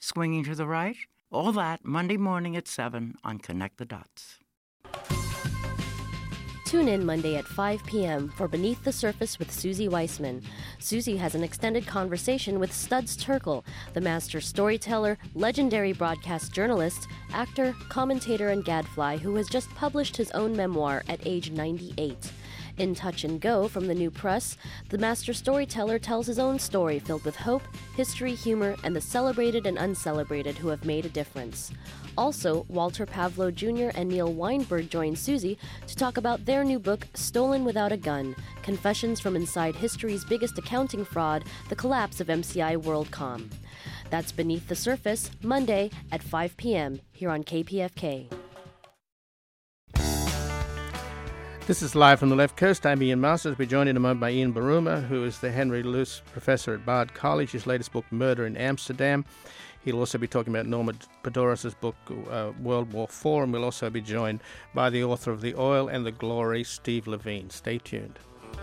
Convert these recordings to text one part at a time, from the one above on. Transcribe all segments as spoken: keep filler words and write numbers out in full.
Swinging to the right? All that Monday morning at seven on Connect the Dots. Tune in Monday at five p.m. for Beneath the Surface with Susie Weissman. Susie has an extended conversation with Studs Terkel, the master storyteller, legendary broadcast journalist, actor, commentator, and gadfly who has just published his own memoir at age ninety-eight. In Touch and Go from the New Press, the master storyteller tells his own story filled with hope, history, humor, and the celebrated and uncelebrated who have made a difference. Also, Walter Pavlo Junior and Neil Weinberg join Susie to talk about their new book, Stolen Without a Gun, Confessions from Inside History's Biggest Accounting Fraud, The Collapse of M C I WorldCom. That's Beneath the Surface, Monday at five p.m. here on K P F K. This is Live from the Left Coast. I'm Ian Masters. We're joined in a moment by Ian Baruma, who is the Henry Luce Professor at Bard College. His latest book, Murder in Amsterdam. He'll also be talking about Norman Podhoretz' book, uh, World War Four, and we'll also be joined by the author of The Oil and the Glory, Steve Levine. Stay tuned.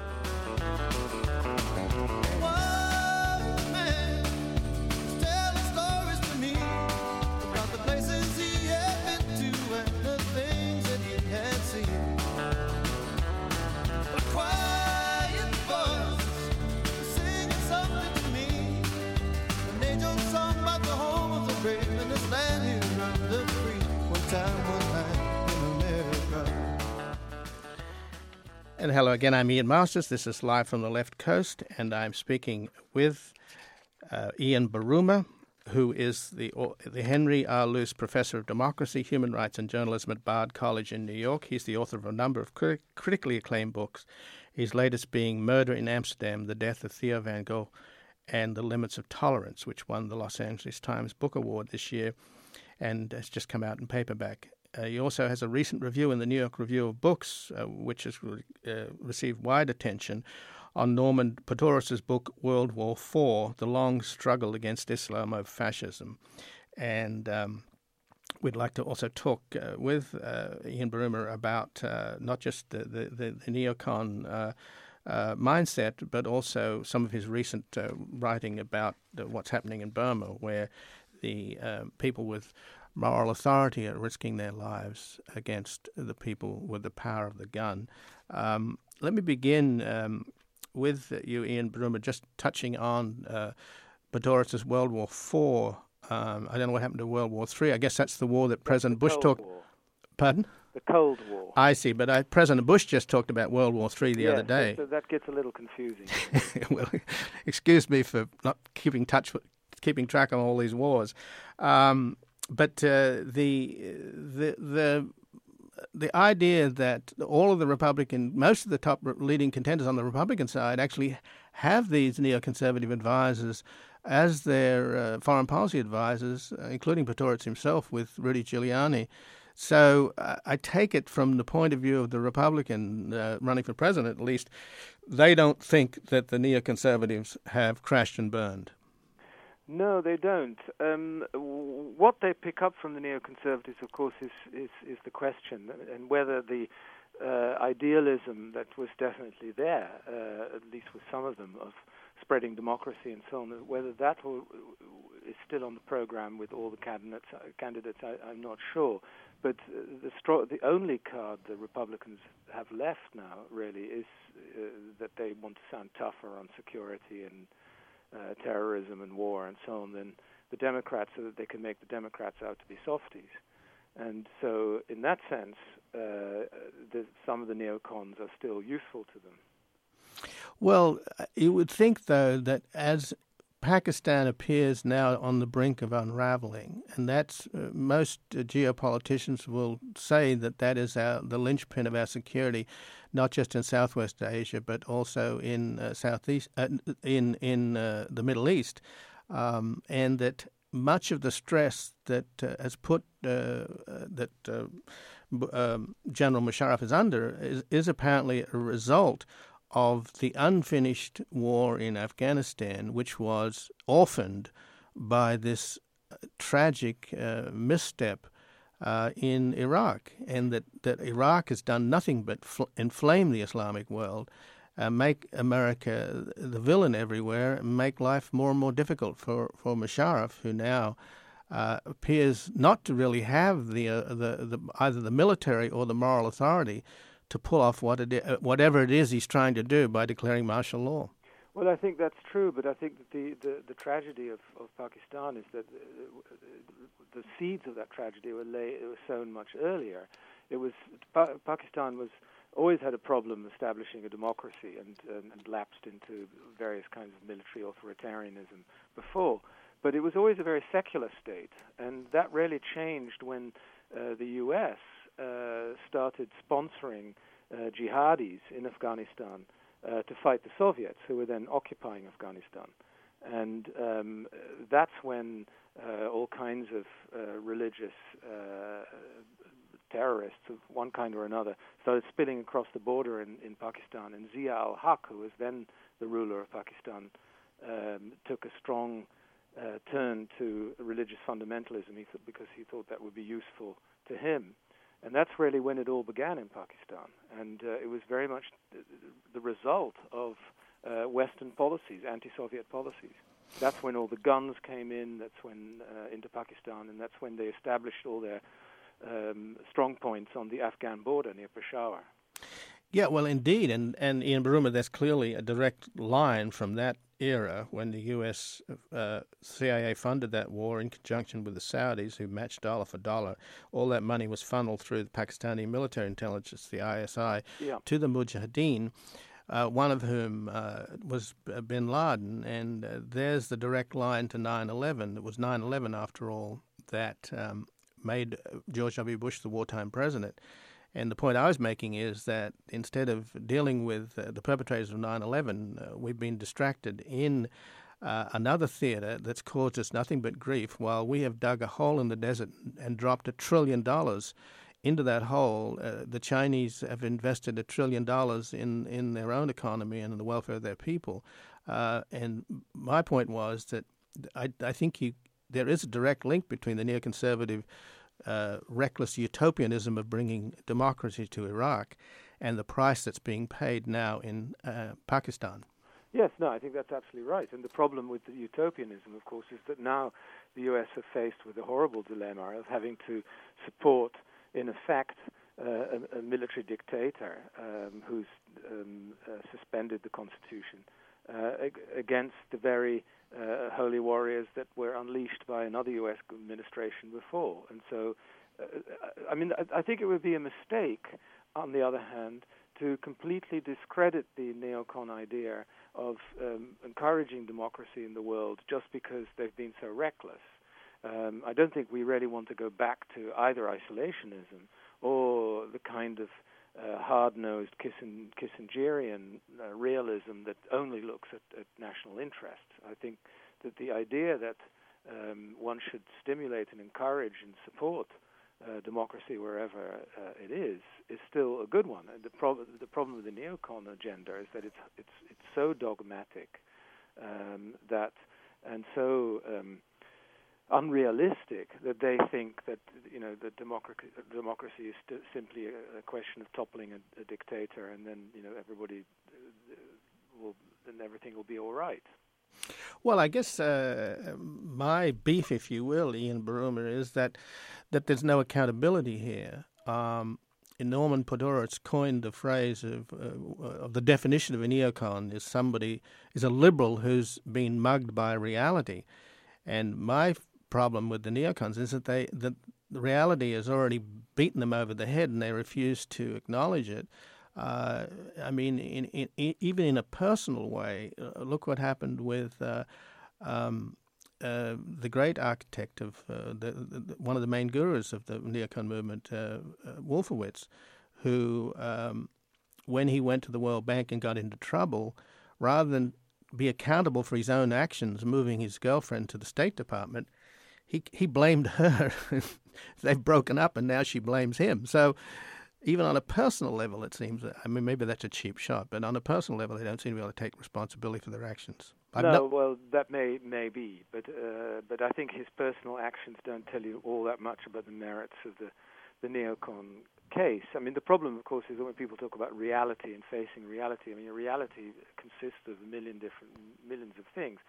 And hello again, I'm Ian Masters. This is Live from the Left Coast, and I'm speaking with uh, Ian Baruma, who is the the Henry R. Luce Professor of Democracy, Human Rights and Journalism at Bard College in New York. He's the author of a number of crit- critically acclaimed books, his latest being Murder in Amsterdam, The Death of Theo van Gogh, and The Limits of Tolerance, which won the Los Angeles Times Book Award this year and has just come out in paperback. Uh, he also has a recent review in the New York Review of Books, uh, which has uh, received wide attention, on Norman Podhoretz's book, World War Four, The Long Struggle Against Islamofascism. And um, we'd like to also talk uh, with uh, Ian Baruma about uh, not just the, the, the, the neocon uh, uh, mindset, but also some of his recent uh, writing about uh, what's happening in Burma, where the uh, people with moral authority are risking their lives against the people with the power of the gun. Um, let me begin um, with you, Ian Baruma, just touching on uh, Podhoretz's World War Four. Um, I don't know what happened to World War Three. I guess that's the war that President Bush talked. Pardon? The Cold War. I see, but I, President Bush just talked about World War Three the yes, other day. So that gets a little confusing. Well, excuse me for not keeping touch, with, keeping track of all these wars. Um, But uh, the the the the idea that all of the Republican, most of the top leading contenders on the Republican side actually have these neoconservative advisors as their uh, foreign policy advisors, uh, including Podhoretz himself with Rudy Giuliani. So uh, I take it from the point of view of the Republican uh, running for president, at least, they don't think that the neoconservatives have crashed and burned. No, they don't. Um, what they pick up from the neoconservatives, of course, is, is, is the question, and whether the uh, idealism that was definitely there, uh, at least with some of them, of spreading democracy and so on, whether that will, is still on the program with all the candidates, uh, candidates I, I'm not sure. But uh, the, stro- the only card the Republicans have left now, really, is uh, that they want to sound tougher on security and Uh, terrorism and war and so on, than the Democrats, so that they can make the Democrats out to be softies. And so, in that sense, uh, the, some of the neocons are still useful to them. Well, you would think, though, that as Pakistan appears now on the brink of unraveling, and that's uh, most uh, geopoliticians will say that that is our, the linchpin of our security, not just in Southwest Asia, but also in uh, Southeast, uh, in in uh, the Middle East, um, and that much of the stress that uh, has put uh, uh, that uh, um, General Musharraf is under is, is apparently a result of the unfinished war in Afghanistan, which was orphaned by this tragic uh, misstep uh, in Iraq, and that, that Iraq has done nothing but fl- inflame the Islamic world, uh, make America the villain everywhere, and make life more and more difficult for, for Musharraf, who now uh, appears not to really have the, uh, the the either the military or the moral authority to pull off what it I- whatever it is he's trying to do by declaring martial law. Well, I think that's true, but I think that the, the, the tragedy of, of Pakistan is that uh, the seeds of that tragedy were, lay, were sown much earlier. It was pa- Pakistan was always had a problem establishing a democracy and, and, and lapsed into various kinds of military authoritarianism before. But it was always a very secular state, and that really changed when uh, the U S uh, started sponsoring uh, jihadis in Afghanistan uh, to fight the Soviets, who were then occupying Afghanistan. And um, that's when uh, all kinds of uh, religious uh, terrorists of one kind or another started spilling across the border in, in Pakistan. And Zia al-Haq, who was then the ruler of Pakistan, um, took a strong uh, turn to religious fundamentalism he th- because he thought that would be useful to him. And that's really when it all began in Pakistan. And uh, it was very much the result of uh, Western policies, anti-Soviet policies. That's when all the guns came in, that's when uh, into Pakistan, and that's when they established all their um, strong points on the Afghan border near Peshawar. Yeah, well, indeed, and, and Ian Baruma, there's clearly a direct line from that era when the U S uh, C I A funded that war in conjunction with the Saudis, who matched dollar for dollar. All that money was funneled through the Pakistani military intelligence, the I S I, Yeah. to the Mujahideen, uh, one of whom uh, was bin Laden, and uh, there's the direct line to nine eleven. It was nine eleven, after all, that um, made George W. Bush the wartime president. And the point I was making is that instead of dealing with uh, the perpetrators of nine eleven, uh, we've been distracted in uh, another theater that's caused us nothing but grief, while we have dug a hole in the desert and dropped a trillion dollars into that hole. Uh, the Chinese have invested a trillion dollars in, in their own economy and in the welfare of their people. Uh, and my point was that I, I think you, there is a direct link between the neoconservative Uh, reckless utopianism of bringing democracy to Iraq and the price that's being paid now in uh, Pakistan. Yes, no, I think that's absolutely right. And the problem with the utopianism, of course, is that now the U S are faced with the horrible dilemma of having to support, in effect, uh, a, a military dictator um, who's um, uh, suspended the constitution uh, ag- against the very uh, holy warriors that were unleashed by another U S administration before. And so, uh, I mean, I, I think it would be a mistake, on the other hand, to completely discredit the neocon idea of um, encouraging democracy in the world just because they've been so reckless. Um, I don't think we really want to go back to either isolationism or the kind of uh, hard-nosed Kissen- Kissingerian uh, realism that only looks at, at national interests. I think that the idea that um, one should stimulate and encourage and support uh, democracy wherever uh, it is is still a good one. And the, prob- the problem with the neocon agenda is that it's it's it's so dogmatic um, that and so um, unrealistic that they think that, you know, the democracy democracy is st- simply a, a question of toppling a, a dictator, and then, you know, everybody uh, will then everything will be all right. Well, I guess uh, my beef, if you will, Ian Baruma, is that that there's no accountability here. Um, Norman Podhoretz coined the phrase of uh, of the definition of a neocon is somebody is a liberal who's been mugged by reality, and my problem with the neocons is that they that the reality has already beaten them over the head, and they refuse to acknowledge it. Uh, I mean, in, in, in, even in a personal way, uh, look what happened with uh, um, uh, the great architect of uh, the, the, one of the main gurus of the neocon movement, uh, uh, Wolfowitz, who, um, when he went to the World Bank and got into trouble, rather than be accountable for his own actions, moving his girlfriend to the State Department, he he blamed her. They've broken up, and now she blames him. So even on a personal level, it seems, I mean, maybe that's a cheap shot, but on a personal level, they don't seem to be able to take responsibility for their actions. I've no, no- well, that may may be, but uh, but I think his personal actions don't tell you all that much about the merits of the, the neocon case. I mean, the problem, of course, is that when people talk about reality and facing reality, I mean, reality consists of a million different millions of things,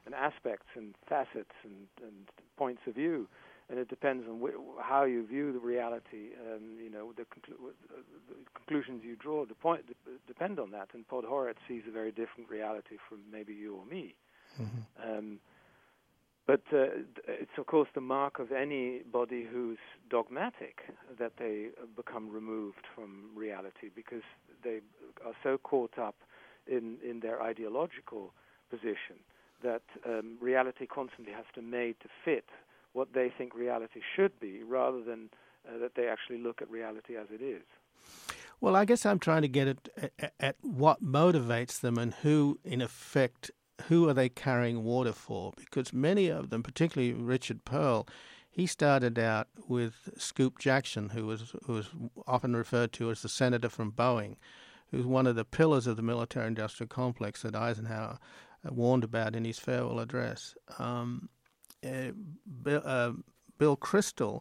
and aspects and facets and, and points of view, and it depends on wh- how you view the reality. Um, you know, the, conclu- the conclusions you draw the point de- depend on that. And Podhoretz sees a very different reality from maybe you or me. Mm-hmm. Um, but uh, it's of course the mark of anybody who's dogmatic that they become removed from reality, because they are so caught up in, in their ideological position that um, reality constantly has to be made to fit what they think reality should be, rather than uh, that they actually look at reality as it is. Well, I guess I'm trying to get at, at, at what motivates them and who, in effect, who are they carrying water for? Because many of them, particularly Richard Perle, he started out with Scoop Jackson, who was who was often referred to as the senator from Boeing, who's one of the pillars of the military-industrial complex that Eisenhower uh, warned about in his farewell address. Um, uh, Bill, uh, Bill Kristol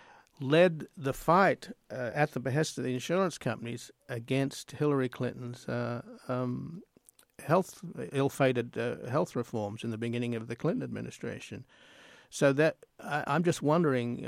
led the fight uh, at the behest of the insurance companies against Hillary Clinton's uh, um, health, ill-fated uh, health reforms in the beginning of the Clinton administration. So that I, I'm just wondering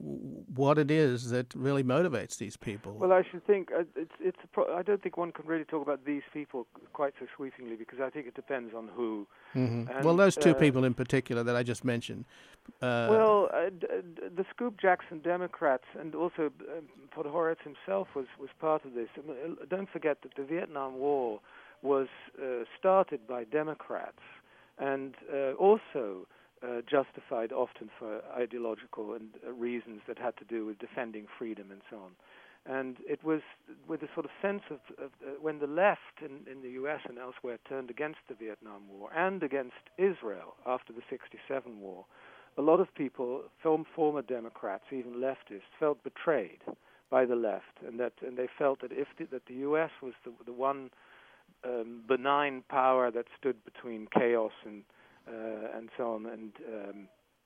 what it is that really motivates these people. Well, I should think uh, it's it's. A pro- I don't think one can really talk about these people quite so sweepingly, because I think it depends on who. Mm-hmm. And, well, those two uh, people in particular that I just mentioned. Uh, well, uh, d- d- the Scoop Jackson Democrats, and also uh, Podhoretz himself was was part of this. I mean, don't forget that the Vietnam War was uh, started by Democrats, and uh, also. Uh, justified often for ideological and uh, reasons that had to do with defending freedom and so on. And it was with a sort of sense of, of uh, when the left in, in the U S and elsewhere turned against the Vietnam War and against Israel after the sixty-seven war, a lot of people, film, former Democrats, even leftists, felt betrayed by the left, and that and they felt that if the, that the U S was the, the one um, benign power that stood between chaos and Uh, and so on, and um,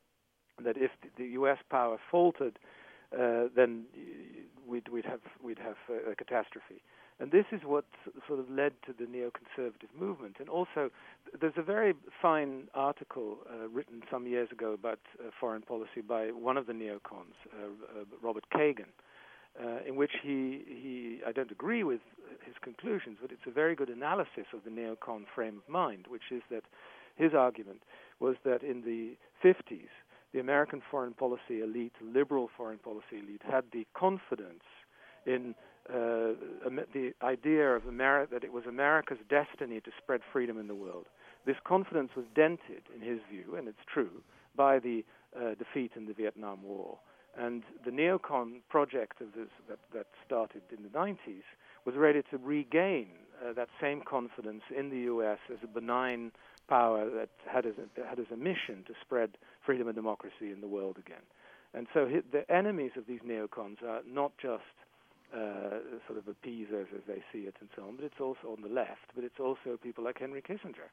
that if the U S power faltered, uh, then we'd, we'd have we'd have a, a catastrophe. And this is what sort of led to the neoconservative movement. And also, there's a very fine article uh, written some years ago about uh, foreign policy by one of the neocons, uh, uh, Robert Kagan, uh, in which he he I don't agree with his conclusions, but it's a very good analysis of the neocon frame of mind, which is that. His argument was that in the fifties, the American foreign policy elite, liberal foreign policy elite, had the confidence in uh, the idea of Ameri- that it was America's destiny to spread freedom in the world. This confidence was dented, in his view, and it's true, by the uh, defeat in the Vietnam War. And the neocon project of this, that, that started in the nineties was ready to regain uh, that same confidence in the U S as a benign power that had as a, had as a mission to spread freedom and democracy in the world again. And so he, the enemies of these neocons are not just uh, sort of appeasers as they see it and so on, but it's also on the left, but it's also people like Henry Kissinger.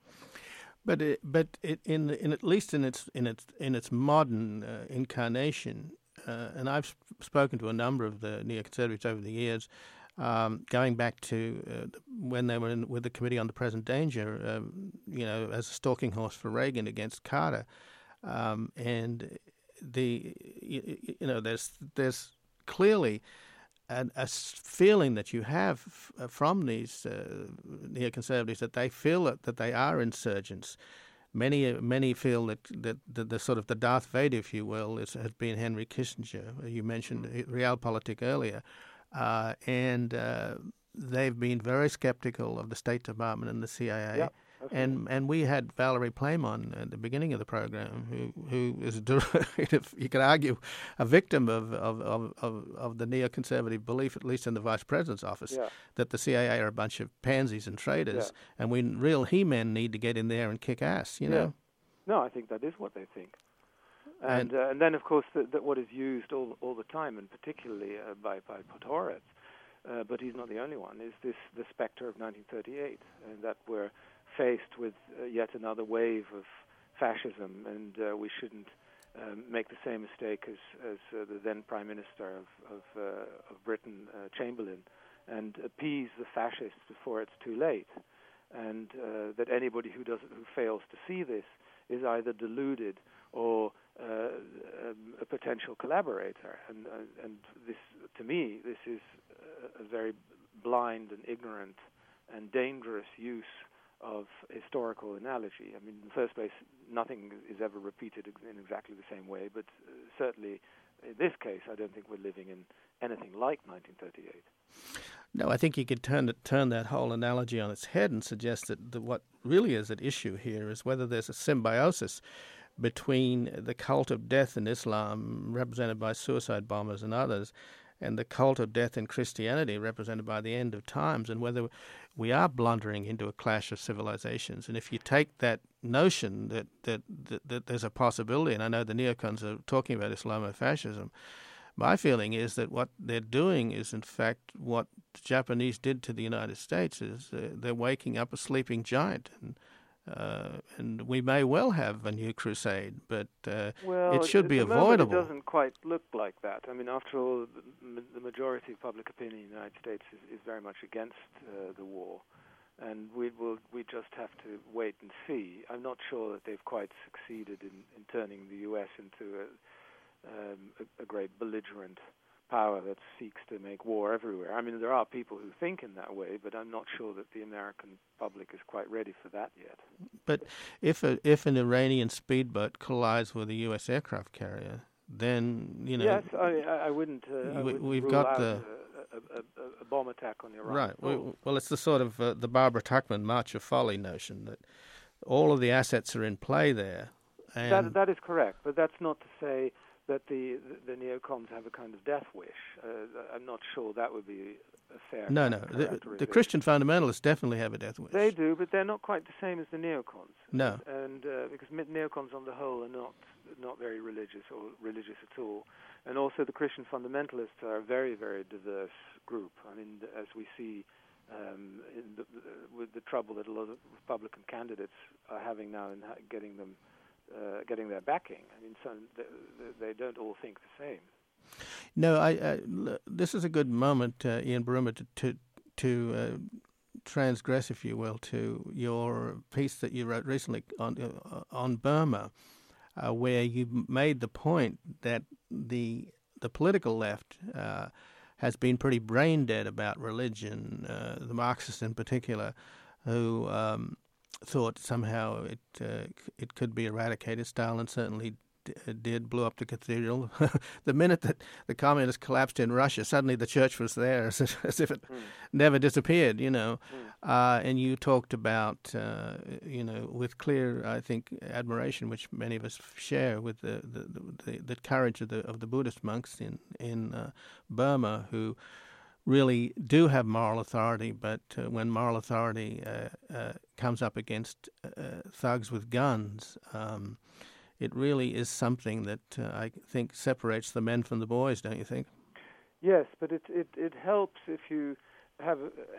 But it, but it, in in at least in its in its in its modern uh, incarnation, uh, and I've spoken to a number of the neoconservatives over the years. Um, going back to uh, when they were in, with the Committee on the Present Danger, um, you know, as a stalking horse for Reagan against Carter, um, and the you, you know, there's there's clearly a, a feeling that you have f- from these uh, neoconservatives that they feel that, that they are insurgents. Many many feel that, that, that the sort of the Darth Vader, if you will, is, has been Henry Kissinger. You mentioned Realpolitik earlier. Uh, and uh, they've been very skeptical of the State Department and the C I A. Yep, and and we had Valerie Plame on at the beginning of the program, who who is, you could argue, a victim of of, of, of, of the neoconservative belief, at least in the Vice President's office, yeah. that the C I A are a bunch of pansies and traitors, yeah. and we real he-men need to get in there and kick ass, you know? Yeah. No, I think that is what they think. And And, uh, and then, of course, that what is used all all the time, and particularly uh, by by Podhoretz, uh, but he's not the only one, is this the specter of nineteen thirty-eight, and that we're faced with uh, yet another wave of fascism, and uh, we shouldn't um, make the same mistake as as uh, the then Prime Minister of of, uh, of Britain, uh, Chamberlain, and appease the fascists before it's too late, and uh, that anybody who does who fails to see this is either deluded or uh, um, a potential collaborator. And uh, and this, to me, this is a, a very blind and ignorant and dangerous use of historical analogy. I mean, in the first place, nothing is ever repeated in exactly the same way, but uh, certainly in this case, I don't think we're living in anything like nineteen thirty-eight. No, I think you could turn it, turn that whole analogy on its head and suggest that the, what really is at issue here is whether there's a symbiosis between the cult of death in Islam, represented by suicide bombers and others, and the cult of death in Christianity, represented by the end of times, and whether we are blundering into a clash of civilizations. And if you take that notion that that, that, that there's a possibility, and I know the neocons are talking about Islamofascism, my feeling is that what they're doing is, in fact, what the Japanese did to the United States, is uh, they're waking up a sleeping giant. And, uh, and we may well have a new crusade, but uh, well, it should at be the avoidable. Moment it doesn't quite look like that. I mean, after all, the, the majority of public opinion in the United States is, is very much against uh, the war. And we will we just have to wait and see. I'm not sure that they've quite succeeded in, in turning the U S into a Um, a, a great belligerent power that seeks to make war everywhere. I mean, there are people who think in that way, but I'm not sure that the American public is quite ready for that yet. But if a, if an Iranian speedboat collides with a U S aircraft carrier, then, you know... Yes, I, I wouldn't, uh, I wouldn't we've rule got out the... a, a, a, a bomb attack on Iran. Right. We, well, it's the sort of uh, the Barbara Tuchman March of Folly notion that all of the assets are in play there. And that, that is correct, but that's not to say that the, the, the neocons have a kind of death wish. Uh, I'm not sure that would be a fair No, no. The, the Christian fundamentalists definitely have a death wish. They do, but they're not quite the same as the neocons. No. And uh, because neocons on the whole are not not very religious or religious at all. And also the Christian fundamentalists are a very, very diverse group. I mean, as we see um, in the, with the trouble that a lot of Republican candidates are having now in getting them Uh, getting their backing. I mean, some, they, they don't all think the same. No, I, I, this is a good moment, uh, Ian Baruma, to to, to uh, transgress, if you will, to your piece that you wrote recently on uh, on Burma, uh, where you made the point that the the political left uh, has been pretty brain dead about religion, uh, the Marxists in particular, who um, thought somehow it uh, it could be eradicated. Stalin certainly d- did, blew up the cathedral. The minute that the communists collapsed in Russia, suddenly the church was there, as if, as if it mm. never disappeared, you know. Mm. Uh, and you talked about, uh, you know, with clear, I think, admiration, which many of us share, with the the, the, the courage of the of the Buddhist monks in, in uh, Burma, who really do have moral authority, but uh, when moral authority uh, uh, comes up against uh, thugs with guns, um, it really is something that uh, I think separates the men from the boys, don't you think? Yes, but it it, it helps if you have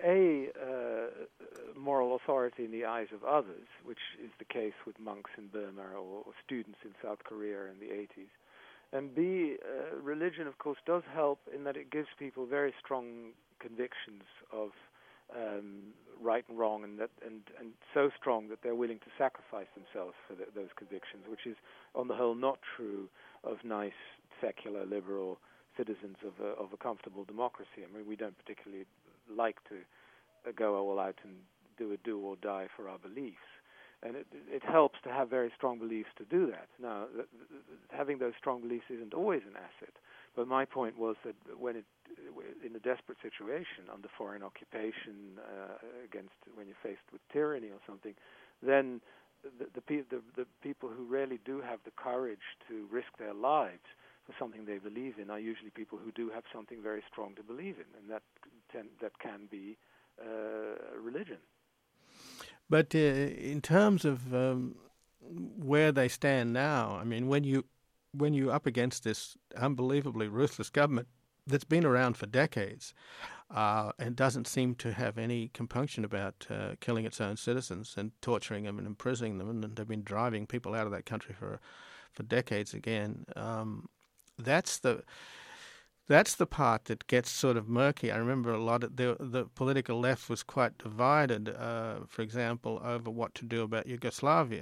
a uh, moral authority in the eyes of others, which is the case with monks in Burma or, or students in South Korea in the eighties. And B, uh, religion, of course, does help in that it gives people very strong convictions of um, right and wrong, and that and, and so strong that they're willing to sacrifice themselves for the, those convictions, which is, on the whole, not true of nice, secular, liberal citizens of a, of a comfortable democracy. I mean, we don't particularly like to uh, go all out and do a do or die for our beliefs. And it, it helps to have very strong beliefs to do that. Now, th- th- having those strong beliefs isn't always an asset. But my point was that when it, in a desperate situation, under foreign occupation, uh, against when you're faced with tyranny or something, then the, the, pe- the, the people who really do have the courage to risk their lives for something they believe in are usually people who do have something very strong to believe in, and that ten- that can be uh, religion. But uh, in terms of um, where they stand now, I mean, when you when you're up against this unbelievably ruthless government that's been around for decades uh, and doesn't seem to have any compunction about uh, killing its own citizens and torturing them and imprisoning them, and they've been driving people out of that country for for decades again. Um, that's the That's the part that gets sort of murky. I remember a lot of the the political left was quite divided, uh, for example, over what to do about Yugoslavia.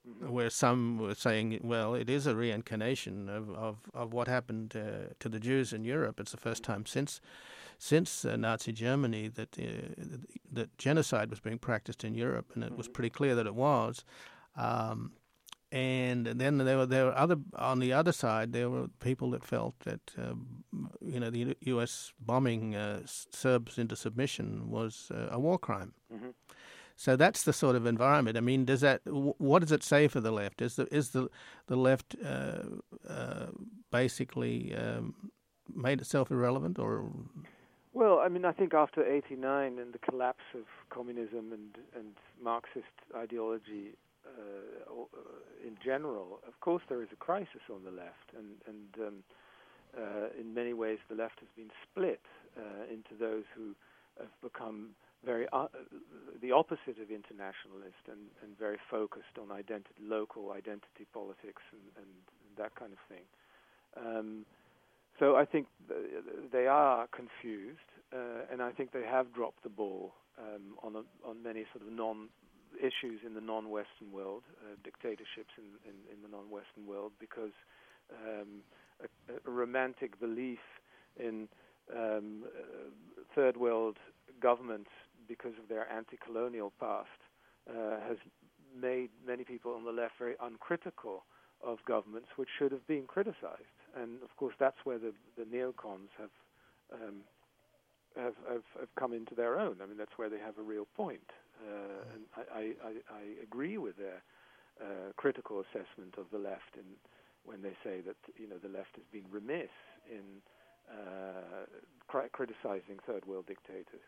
mm-hmm. where some were saying, well, it is a reincarnation of, of, of what happened uh, to the Jews in Europe. It's the first time since since uh, Nazi Germany that uh, that genocide was being practiced in Europe, and it mm-hmm. was pretty clear that it was. Um, And then there were there were other on the other side. There were people that felt that uh, you know the U S bombing uh, Serbs into submission was uh, a war crime. Mm-hmm. So that's the sort of environment. I mean, does that what does it say for the left? Is the is the the left uh, uh, basically um, made itself irrelevant, or? Well, I mean, I think after eighty-nine and the collapse of communism and and Marxist ideology. Uh, in general, of course, there is a crisis on the left, and, and um, uh, in many ways, the left has been split uh, into those who have become very uh, the opposite of internationalist and, and very focused on identity, local identity politics, and, and that kind of thing. Um, so I think th- they are confused, uh, and I think they have dropped the ball um, on a, on many sort of non. issues in the non-Western world, uh, dictatorships in, in, in the non-Western world, because um, a, a romantic belief in um, uh, third world governments because of their anti-colonial past uh, has made many people on the left very uncritical of governments which should have been criticized. And of course that's where the, the neocons have, um, have, have have come into their own. I mean, that's where they have a real point. Uh, and I, I, I agree with their uh, critical assessment of the left, in, when they say that you know the left has been remiss in uh, cri- criticizing third world dictators.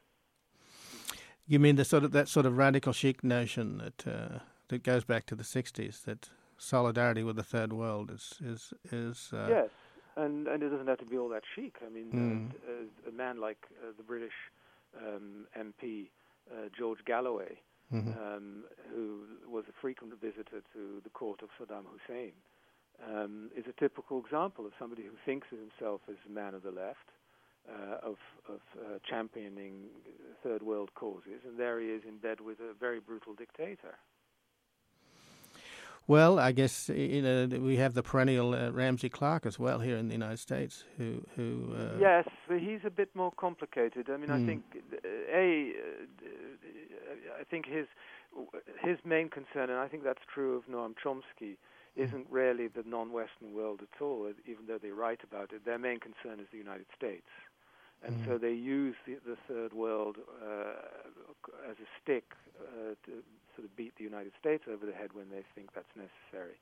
You mean the sort of that sort of radical chic notion that uh, that goes back to the sixties, that solidarity with the third world is is is uh, yes, and and it doesn't have to be all that chic. I mean, mm. uh, a man like uh, the British um, M P. Uh, George Galloway, mm-hmm. um, who was a frequent visitor to the court of Saddam Hussein, um, is a typical example of somebody who thinks of himself as a man of the left, uh, of, of uh, championing third world causes, and there he is in bed with a very brutal dictator. Well, I guess you know we have the perennial uh, Ramsey Clark as well here in the United States, who who. Uh, yes, but he's a bit more complicated. I mean, mm. I think uh, a, uh, I think his his main concern, and I think that's true of Noam Chomsky, isn't really the non-Western world at all. Even though they write about it, their main concern is the United States, and mm. so they use the, the third world uh, as a stick uh, to sort of beat the United States over the head when they think that's necessary.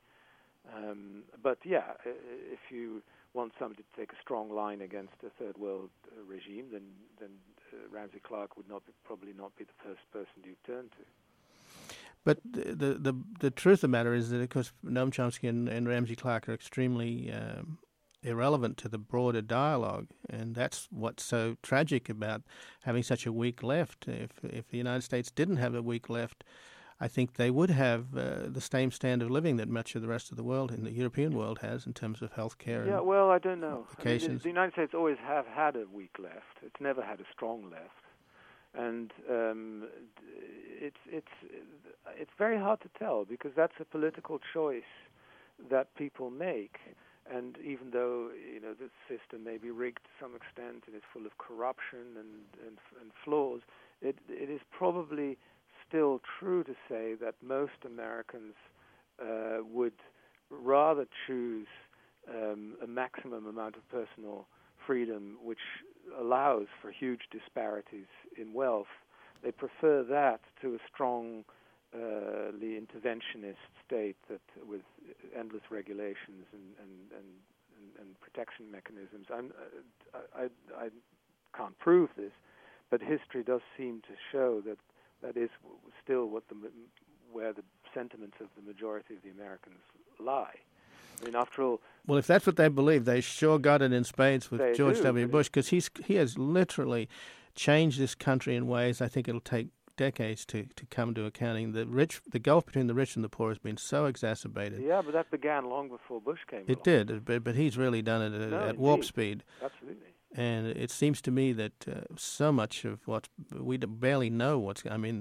Um, but yeah, if you want somebody to take a strong line against a third world uh, regime, then then uh, Ramsey Clark would not be, probably not be the first person you turn to. But the the the, the truth of the matter is that, of course, Noam Chomsky and, and Ramsey Clark are extremely um, irrelevant to the broader dialogue, and that's what's so tragic about having such a weak left. If if the United States didn't have a weak left, I think they would have uh, the same standard of living that much of the rest of the world, and the European world, has in terms of health care. Yeah, well, I don't know. I mean, the, the United States always have had a weak left. It's never had a strong left, and um, it's it's it's very hard to tell, because that's a political choice that people make. And even though you know the system may be rigged to some extent and it's full of corruption and and, and flaws, it it is probably still true to say that most Americans uh, would rather choose um, a maximum amount of personal freedom, which allows for huge disparities in wealth. They prefer that to a strong, uh, interventionist state that with endless regulations and and, and, and, and protection mechanisms. I'm, uh, I, I, I can't prove this, but history does seem to show that that is still what the where the sentiments of the majority of the Americans lie. I mean, after all... Well, if that's what they believe, they sure got it in spades with George do, W. Bush, because he's he has literally changed this country in ways I think it'll take decades to, to come to accounting. The rich, the gulf between the rich and the poor has been so exacerbated. Yeah, but that began long before Bush came It along. did, but, but he's really done it at, no, at warp speed. Absolutely. And it seems to me that uh, so much of what we barely know what's. I mean,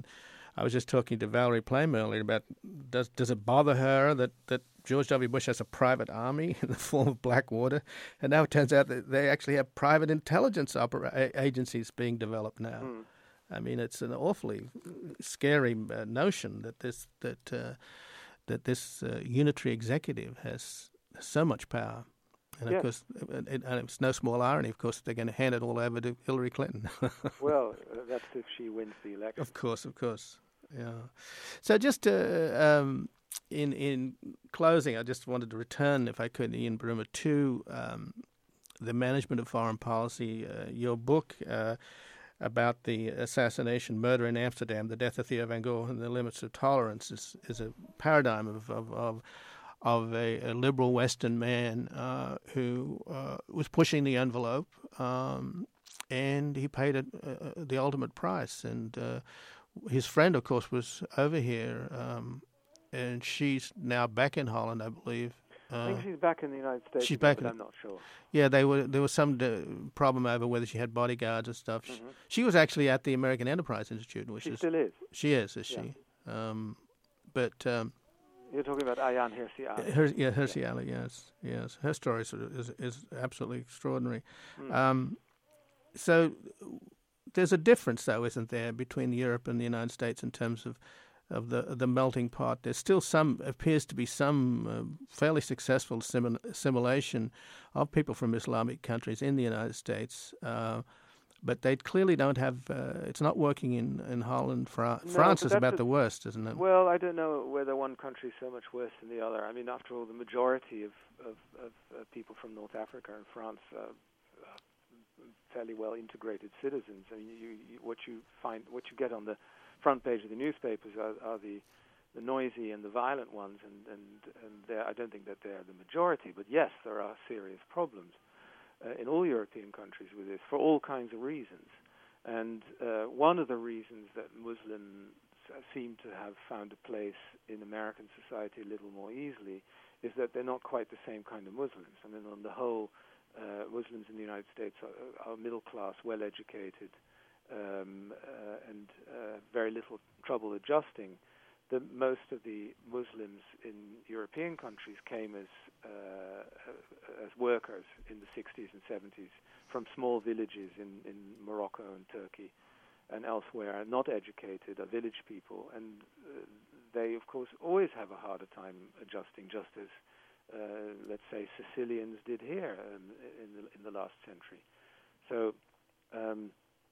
I was just talking to Valerie Plame earlier about does does it bother her that, that George W. Bush has a private army in the form of Blackwater, and now it turns out that they actually have private intelligence opera- agencies being developed now. Mm. I mean, it's an awfully scary uh, notion that this that uh, that this uh, unitary executive has so much power. And of yes. course, it, it, and it's no small irony, of course, they're going to hand it all over to Hillary Clinton. Well, uh, that's if she wins the election. Of course, of course. Yeah. So just uh, um, in in closing, I just wanted to return, if I could, Ian Bruma, to um, the management of foreign policy. Uh, your book uh, about the assassination, murder in Amsterdam, the death of Theo van Gogh, and the limits of tolerance is, is a paradigm of of, of of a, a liberal Western man uh, who uh, was pushing the envelope, um, and he paid a, a, the ultimate price. And uh, his friend, of course, was over here, um, and she's now back in Holland, I believe. Uh, I think she's back in the United States. She's again, back. But in, I'm not sure. Yeah, they were. There was some d- problem over whether she had bodyguards and stuff. Mm-hmm. She, she was actually at the American Enterprise Institute, which she is still is. She is, is yeah. she? Um, but. Um, You're talking about Ayaan Hirsi Ali. Her, yeah, Hirsi Ali, yes, yes. Her story is, is, is absolutely extraordinary. Mm. Um, so there's a difference, though, isn't there, between Europe and the United States in terms of, of the the melting pot? There's still some, appears to be some uh, fairly successful simul- assimilation of people from Islamic countries in the United States. Uh, But they clearly don't have. Uh, it's not working in in Holland. Fra- no, France is about a, the worst, isn't it? Well, I don't know whether one country is so much worse than the other. I mean, after all, the majority of of, of uh, people from North Africa and France are uh, fairly well integrated citizens. I mean, you, you, what you find, what you get on the front page of the newspapers are, are the the noisy and the violent ones, and and and I don't think that they're the majority. But yes, there are serious problems. Uh, in all European countries with this, for all kinds of reasons. And uh, one of the reasons that Muslims seem to have found a place in American society a little more easily is that they're not quite the same kind of Muslims. I mean, on the whole, uh, Muslims in the United States are, are middle class, well educated, um, uh, and uh, very little trouble adjusting. The, most of the Muslims in European countries came as uh, as workers in the sixties and seventies from small villages in, in Morocco and Turkey and elsewhere, not educated, are village people, and uh, they, of course, always have a harder time adjusting, just as, uh, let's say, Sicilians did here um, in, the, in the last century. So um,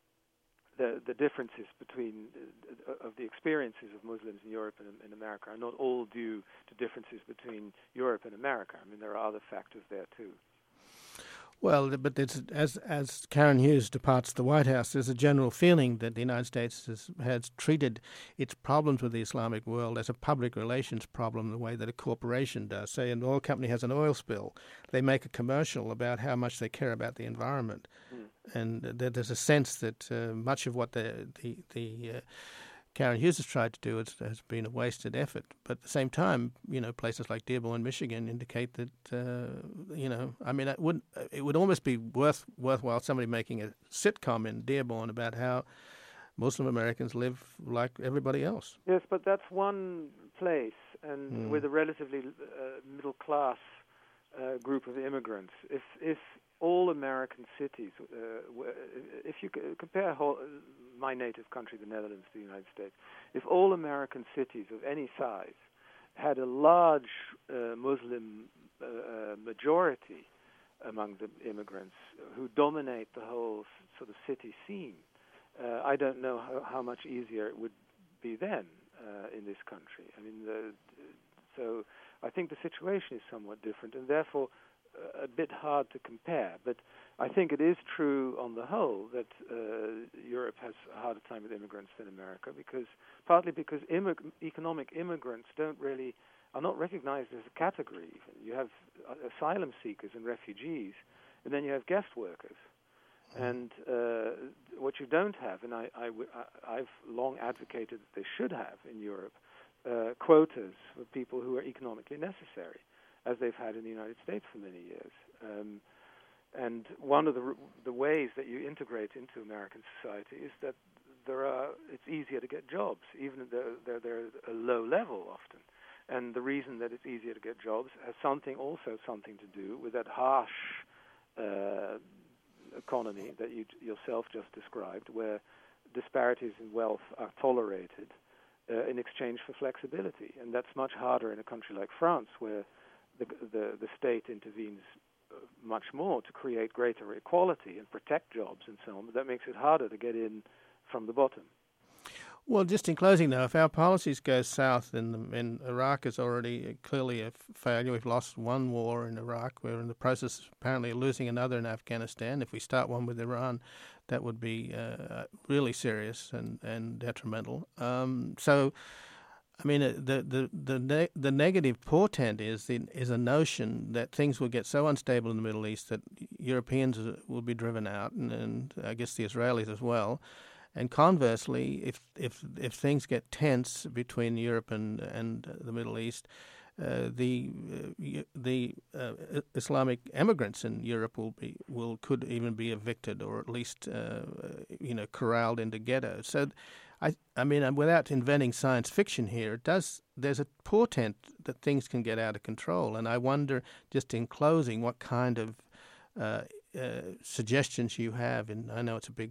The, the differences between uh, of the experiences of Muslims in Europe and in America are not all due to differences between Europe and America. I mean, there are other factors there too. Well, but it's, as as Karen Hughes departs the White House, there's a general feeling that the United States has, has treated its problems with the Islamic world as a public relations problem, the way that a corporation does. Say an oil company has an oil spill, they make a commercial about how much they care about the environment, mm. and uh, there's a sense that uh, much of what the the, the uh, Karen Hughes has tried to do has, has been a wasted effort. But at the same time, you know, places like Dearborn, Michigan, indicate that, uh, you know, I mean, it would it would almost be worth worthwhile somebody making a sitcom in Dearborn about how Muslim Americans live like everybody else. Yes, but that's one place, and mm. with a relatively uh, middle class uh, group of immigrants. If if all American cities, uh, if you compare whole, my native country, the Netherlands, to the United States, if all American cities of any size had a large uh, Muslim uh, majority among the immigrants who dominate the whole sort of city scene, uh, I don't know how, how much easier it would be then uh, in this country. I mean, the, so I think the situation is somewhat different, and therefore a bit hard to compare. But I think it is true on the whole that uh, Europe has a harder time with immigrants than America, because partly because immig- economic immigrants don't really are not recognized as a category. Even. You have uh, asylum seekers and refugees, and then you have guest workers. And uh, what you don't have, and I, I w- I, I've long advocated that they should have in Europe, uh, quotas for people who are economically necessary, as they've had in the United States for many years. Um, and one of the the ways that you integrate into American society is that there are it's easier to get jobs, even though they're, they're at a low level often. And the reason that it's easier to get jobs has something also something to do with that harsh uh, economy that you yourself just described, where disparities in wealth are tolerated uh, in exchange for flexibility. And that's much harder in a country like France, where the the, the state intervenes much more to create greater equality and protect jobs and so on, but that makes it harder to get in from the bottom. Well, just in closing, though, if our policies go south, then in Iraq is already clearly a failure. We've lost one war in Iraq. We're in the process, apparently, of losing another in Afghanistan. If we start one with Iran, that would be uh, really serious and, and detrimental. Um, so, I mean, the the the ne- the negative portent is the, is a notion that things will get so unstable in the Middle East that Europeans will be driven out, and, and I guess the Israelis as well. And conversely, if if if things get tense between Europe and and the Middle East, uh, the uh, the uh, Islamic immigrants in Europe will be will could even be evicted, or at least uh, you know corralled into ghettos. So, I I mean, without inventing science fiction here, it does there's a portent that things can get out of control. And I wonder, just in closing, what kind of uh, uh, suggestions you have. And I know it's a big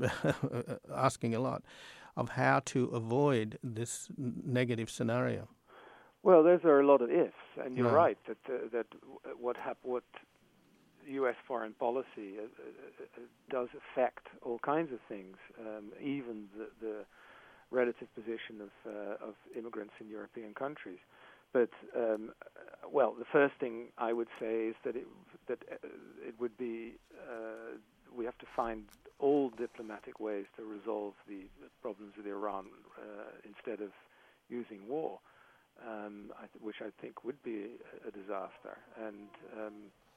asking a lot, of how to avoid this negative scenario. Well, those are a lot of ifs, and you're Yeah. right that uh, that what hap- what U S foreign policy uh, uh, does affect all kinds of things, um, even the, the relative position of uh, of immigrants in European countries. But um, well, the first thing I would say is that it that uh, it would be uh, we have to find all diplomatic ways to resolve the problems with Iran uh, instead of using war, um, I th- which I think would be a, a disaster. And um,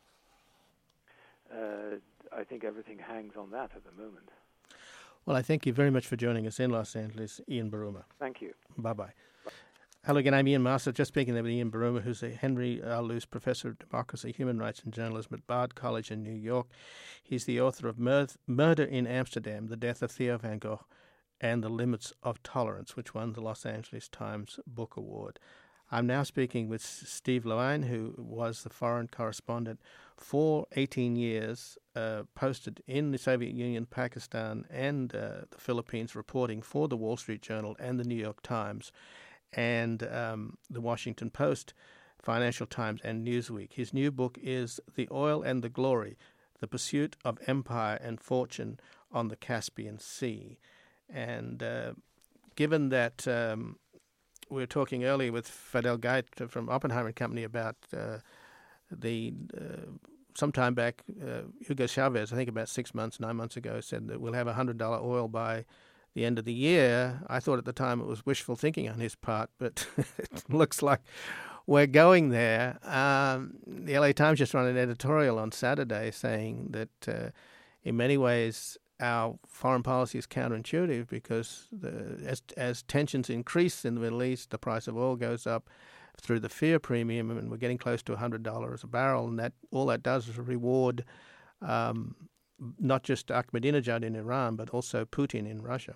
uh, I think everything hangs on that at the moment. Well, I thank you very much for joining us in Los Angeles, Ian Buruma. Thank you. Bye-bye. Hello again, I'm Ian Masters, just speaking there with Ian Buruma, who's a Henry R. Luce Professor of Democracy, Human Rights and Journalism at Bard College in New York. He's the author of Mur- Murder in Amsterdam, The Death of Theo van Gogh, and The Limits of Tolerance, which won the Los Angeles Times Book Award. I'm now speaking with Steve Levine, who was the foreign correspondent for eighteen years, uh, posted in the Soviet Union, Pakistan, and uh, the Philippines, reporting for the Wall Street Journal and the New York Times, and um, the Washington Post, Financial Times, and Newsweek. His new book is The Oil and the Glory, The Pursuit of Empire and Fortune on the Caspian Sea. And uh, given that um, we were talking earlier with Fidel Geit from Oppenheimer and Company about uh, the, uh, sometime back, uh, Hugo Chavez, I think about six months, nine months ago, said that we'll have one hundred dollars oil by the end of the year. I thought at the time it was wishful thinking on his part, but it looks like we're going there. Um, the L A Times just ran an editorial on Saturday saying that uh, in many ways our foreign policy is counterintuitive because the, as, as tensions increase in the Middle East, the price of oil goes up through the fear premium, and we're getting close to one hundred dollars a barrel, and that all that does is reward um, not just Ahmadinejad in Iran, but also Putin in Russia.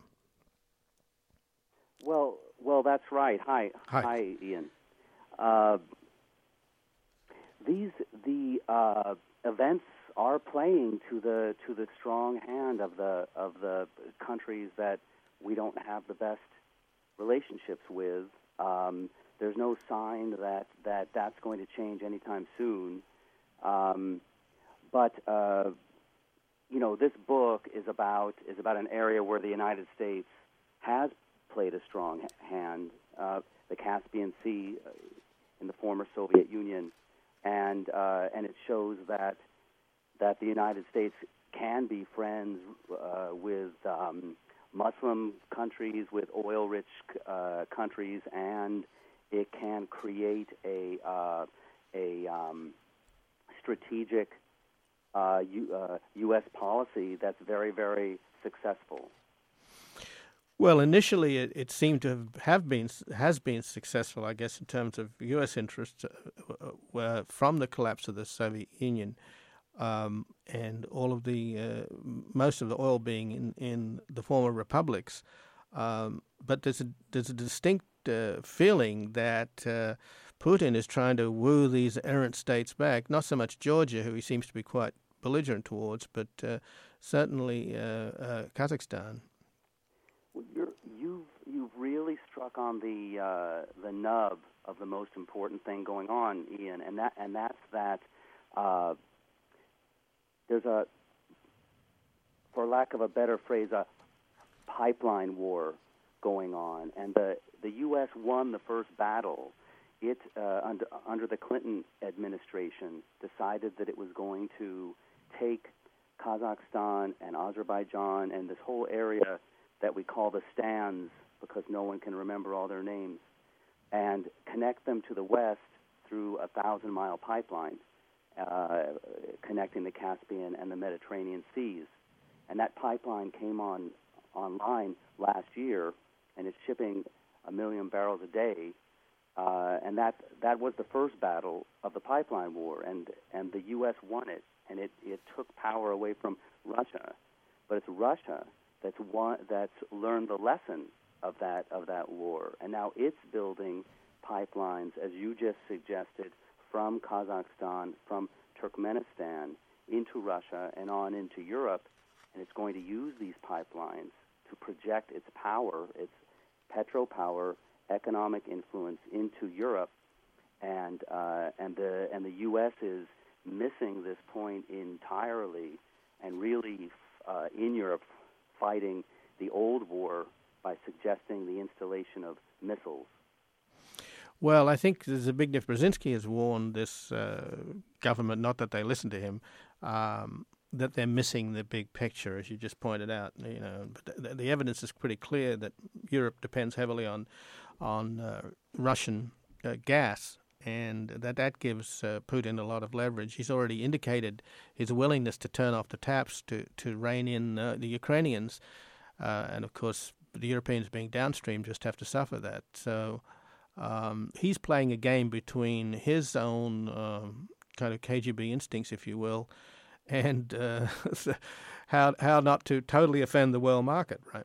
Well, well, that's right. Hi, hi, hi Ian. Uh, these the uh, events are playing to the to the strong hand of the of the countries that we don't have the best relationships with. Um, there's no sign that, that that's going to change anytime soon. Um, but uh, you know, this book is about is about an area where the United States has played a strong hand, uh, the Caspian Sea uh, in the former Soviet Union, and uh, and it shows that that the United States can be friends uh, with um, Muslim countries, with oil-rich uh, countries, and it can create a uh, a um, strategic uh, U, uh, U S policy that's very, very successful. Well, initially it, it seemed to have, have been has been successful, I guess, in terms of U S interests uh, uh, from the collapse of the Soviet Union um, and all of the uh, most of the oil being in, in the former republics. Um, but there's a there's a distinct uh, feeling that uh, Putin is trying to woo these errant states back. Not so much Georgia, who he seems to be quite belligerent towards, but uh, certainly uh, uh, Kazakhstan. Well, you're, you've you've really struck on the uh, the nub of the most important thing going on, Ian, and that and that's that uh, there's a, for lack of a better phrase, a pipeline war going on, and the the U S won the first battle. It uh, under under the Clinton administration decided that it was going to take Kazakhstan and Azerbaijan and this whole area that we call the Stans, because no one can remember all their names, and connect them to the west through a thousand-mile pipeline uh, connecting the Caspian and the Mediterranean seas. And that pipeline came on online last year, and it's shipping a million barrels a day. Uh, and that that was the first battle of the pipeline war, and, and the U S won it, and it, it took power away from Russia. But it's Russia that's won, that's learned the lesson of that of that war, and now it's building pipelines, as you just suggested, from Kazakhstan, from Turkmenistan into Russia and on into Europe, and it's going to use these pipelines to project its power, its petropower, economic influence into Europe, and uh, and the and the U S is missing this point entirely, and really uh, in Europe fighting the old war by suggesting the installation of missiles. Well, I think there's a big difference. Brzezinski has warned this uh, government, not that they listen to him, um, that they're missing the big picture, as you just pointed out. You know, but the, the evidence is pretty clear that Europe depends heavily on on uh, Russian uh, gas, and that that gives uh, Putin a lot of leverage. He's already indicated his willingness to turn off the taps to to rein in uh, the Ukrainians, uh, and of course the Europeans being downstream just have to suffer that. So um, he's playing a game between his own um, kind of K G B instincts, if you will, and uh, how how not to totally offend the world market, right?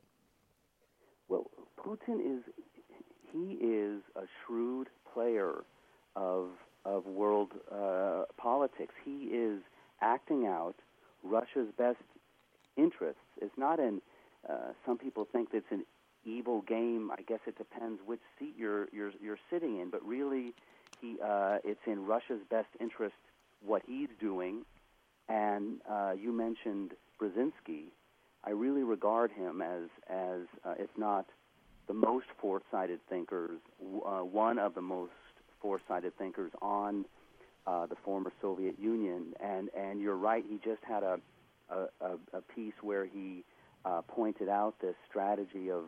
Well, Putin is he is a shrewd player of of world uh, politics. He is acting out Russia's best interests. It's not in. Uh, some people think that it's an evil game. I guess it depends which seat you're you're you're sitting in. But really, he uh, it's in Russia's best interest what he's doing. And uh, you mentioned Brzezinski. I really regard him as as uh, if not the most foresighted thinkers, uh, one of the most foresighted thinkers on uh, the former Soviet Union. And and you're right. He just had a a, a piece where he uh, pointed out this strategy of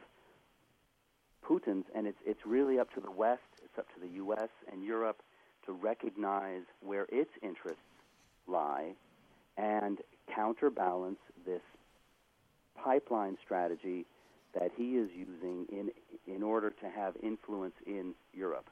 Putin's, and it's it's really up to the West, it's up to the U S and Europe to recognize where its interests lie and counterbalance this pipeline strategy that he is using in in order to have influence in Europe.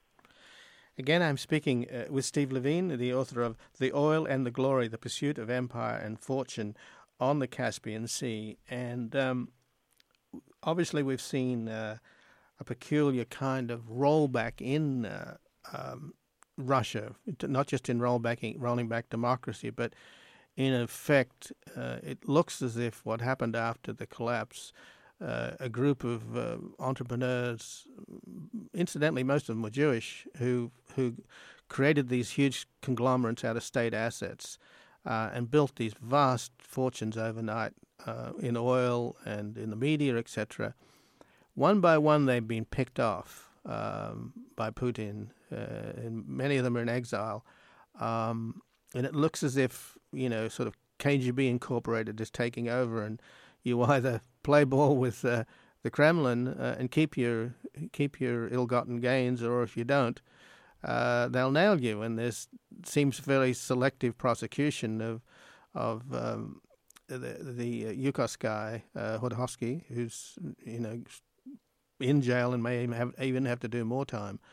Again, I'm speaking uh, with Steve Levine, the author of The Oil and the Glory, The Pursuit of Empire and Fortune on the Caspian Sea. And um, obviously we've seen uh, a peculiar kind of rollback in uh, um, Russia, not just in rollback, rolling back democracy, but in effect, uh, it looks as if what happened after the collapse, uh, a group of uh, entrepreneurs, incidentally, most of them were Jewish, who who created these huge conglomerates out of state assets uh, and built these vast fortunes overnight uh, in oil and in the media, et cetera. One by one, they've been picked off um, by Putin, uh, and many of them are in exile. Um, and it looks as if, you know, sort of K G B Incorporated is taking over, and you either play ball with uh, the Kremlin uh, and keep your keep your ill-gotten gains, or if you don't, uh, they'll nail you. And there seems very selective prosecution of of um, the the uh, Yukos guy, uh, Hodorkovsky, who's you know in jail and may even have, even have to do more time.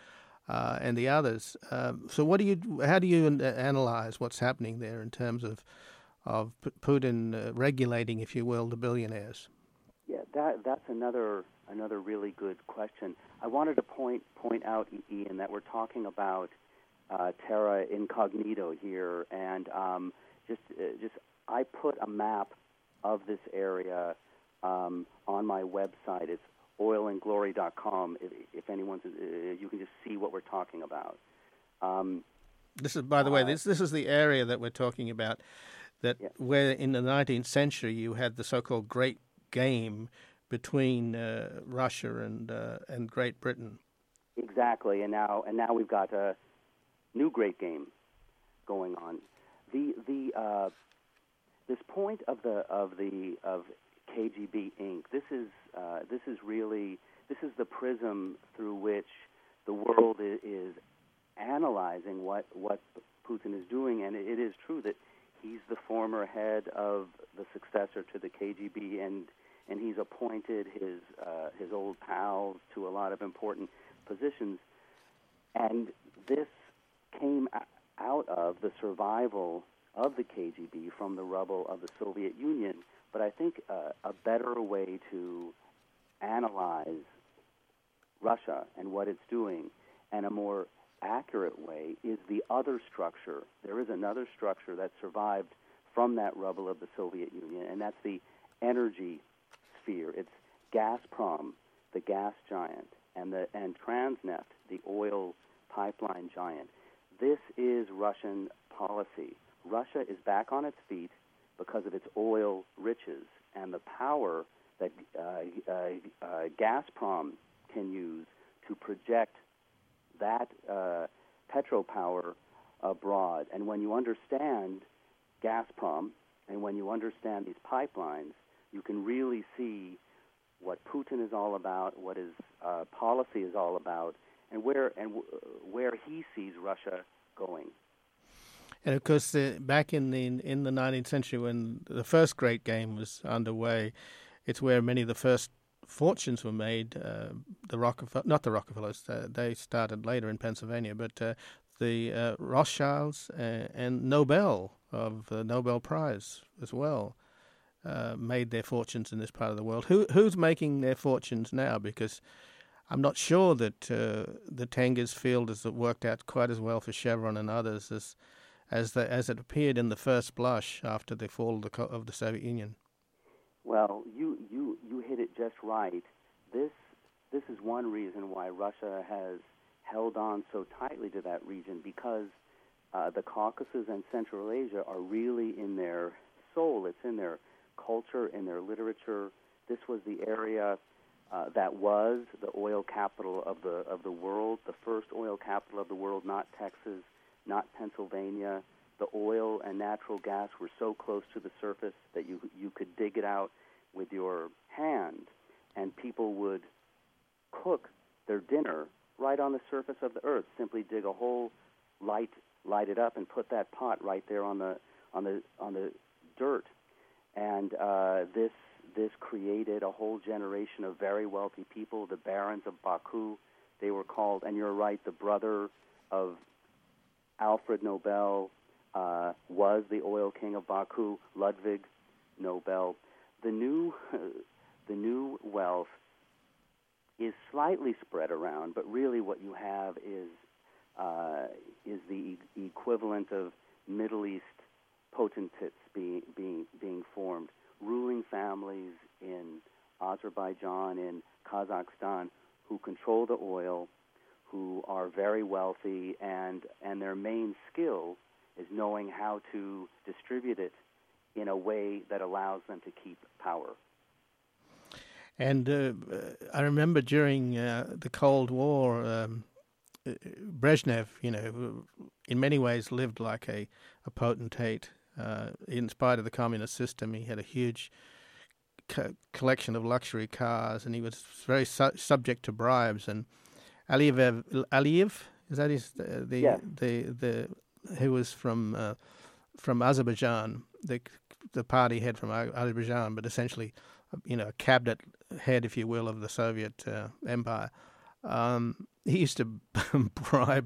uh, and the others. Um, so, what do you? How do you analyze what's happening there in terms of of Putin uh, regulating, if you will, the billionaires? Yeah, that that's another another really good question. I wanted to point point out, Ian, that we're talking about uh, terra incognito here, and um, just uh, just I put a map of this area um, on my website. It's oil and glory dot com. If, if anyone's, uh, you can just see what we're talking about. Um, this is, by the uh, way, this this is the area that we're talking about. That yeah. Where in the nineteenth century you had the so-called Great Game between uh, Russia and uh, and Great Britain. Exactly, and now and now we've got a new Great Game going on. The the uh, this point of the of the of K G B Incorporated. This is uh, this is really this is the prism through which the world is, is analyzing what what Putin is doing, and it, it is true that he's the former head of the successor to the K G B, and and he's appointed his uh, his old pals to a lot of important positions. And this came out of the survival of the K G B from the rubble of the Soviet Union. But I think uh, a better way to analyze Russia and what it's doing, and a more accurate way, is the other structure. There is another structure that survived from that rubble of the Soviet Union, and that's the energy sphere. It's Gazprom, the gas giant, and the and Transneft, the oil pipeline giant. This is Russian policy. Russia is back on its feet because of its oil riches and the power that uh, uh, uh, Gazprom can use to project that uh, petropower abroad. And when you understand Gazprom and when you understand these pipelines, you can really see what Putin is all about, what his uh, policy is all about, and where and w- where he sees Russia going. And of course, uh, back in the in the nineteenth century, when the first Great Game was underway, it's where many of the first fortunes were made. Uh, the Rockefeller, not the Rockefellers, uh, they started later in Pennsylvania, but uh, the uh, Rothschilds uh, and Nobel of the Nobel Prize as well uh, made their fortunes in this part of the world. Who who's making their fortunes now? Because I'm not sure that uh, the Tengiz field has worked out quite as well for Chevron and others as as the, as it appeared in the first blush after the fall of the, of the Soviet Union. Well, you, you, you hit it just right. This this is one reason why Russia has held on so tightly to that region, because uh, the Caucasus and Central Asia are really in their soul. It's in their culture, in their literature. This was the area uh, that was the oil capital of the of the world, the first oil capital of the world, not Texas, not Pennsylvania. The oil and natural gas were so close to the surface that you you could dig it out with your hand, and people would cook their dinner right on the surface of the earth. Simply dig a hole, light light it up, and put that pot right there on the on the on the dirt. And uh, this this created a whole generation of very wealthy people, the barons of Baku. They were called, and you're right, the brother of Alfred Nobel uh, was the oil king of Baku, Ludwig Nobel. The new, the new wealth is slightly spread around, but really what you have is uh, is the e- equivalent of Middle East potentates being being being formed, ruling families in Azerbaijan, in Kazakhstan, who control the oil, who are very wealthy, and, and their main skill is knowing how to distribute it in a way that allows them to keep power. And uh, I remember during uh, the Cold War, um, Brezhnev, you know, in many ways lived like a, a potentate. Uh, in spite of the communist system, he had a huge co- collection of luxury cars, and he was very su- subject to bribes. And Aliyev, Aliyev, is that his uh, the yeah. the the who was from uh, from Azerbaijan, the the party head from Azerbaijan, but essentially, you know, a cabinet head, if you will, of the Soviet uh, Empire. Um, he used to bribe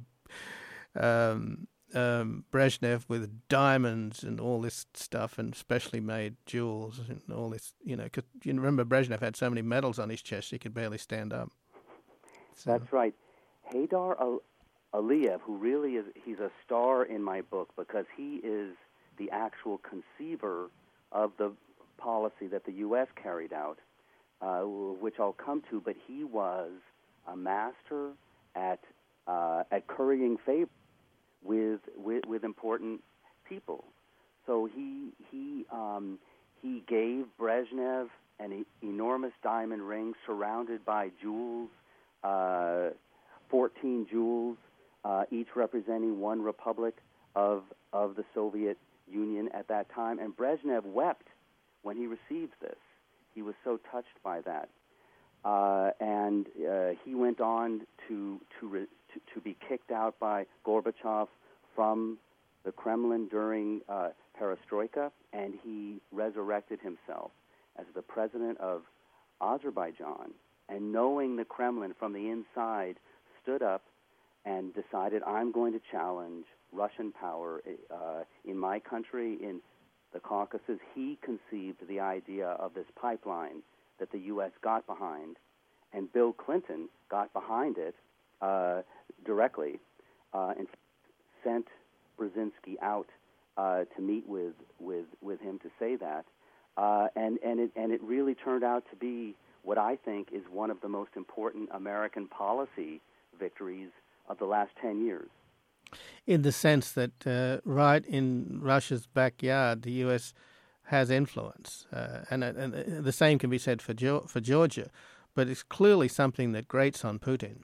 um, um, Brezhnev with diamonds and all this stuff, and specially made jewels and all this. You know, 'cause you remember Brezhnev had so many medals on his chest he could barely stand up. So. That's right. Haydar Al- Aliyev, who really is, he's a star in my book because he is the actual conceiver of the policy that the U S carried out, uh, which I'll come to, but he was a master at uh, at currying favor with, with with important people. So he he um, he gave Brezhnev an e- enormous diamond ring surrounded by jewels, uh, fourteen jewels, uh, each representing one republic of of the Soviet Union at that time. And Brezhnev wept when he received this. He was so touched by that. Uh, and uh, he went on to to, re- to to be kicked out by Gorbachev from the Kremlin during uh, Perestroika, and he resurrected himself as the president of Azerbaijan. And knowing the Kremlin from the inside, stood up and decided, I'm going to challenge Russian power uh, in my country, in the Caucasus. He conceived the idea of this pipeline that the U S got behind, and Bill Clinton got behind it uh, directly uh, and sent Brzezinski out uh, to meet with, with, with him to say that. Uh, and, and, it, and it really turned out to be what I think is one of the most important American policy victories of the last ten years. In the sense that uh, right in Russia's backyard, the U S has influence, uh, and, and the same can be said for jo- for Georgia, but it's clearly something that grates on Putin.